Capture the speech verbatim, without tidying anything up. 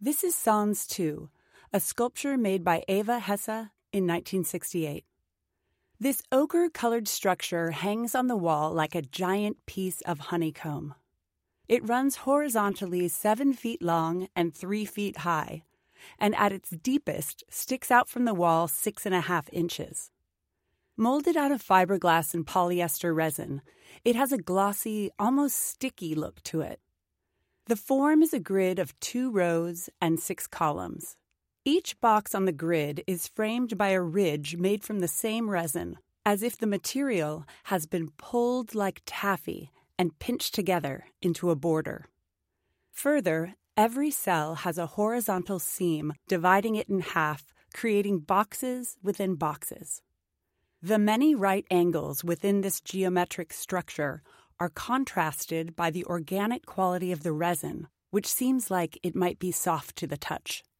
This is Sans two, a sculpture made by Eva Hesse in nineteen sixty-eight. This ochre-colored structure hangs on the wall like a giant piece of honeycomb. It runs horizontally seven feet long and three feet high, and at its deepest sticks out from the wall six and a half inches. Molded out of fiberglass and polyester resin, it has a glossy, almost sticky look to it. The form is a grid of two rows and six columns. Each box on the grid is framed by a ridge made from the same resin, as if the material has been pulled like taffy and pinched together into a border. Further, every cell has a horizontal seam dividing it in half, creating boxes within boxes. The many right angles within this geometric structure are contrasted by the organic quality of the resin, which seems like it might be soft to the touch.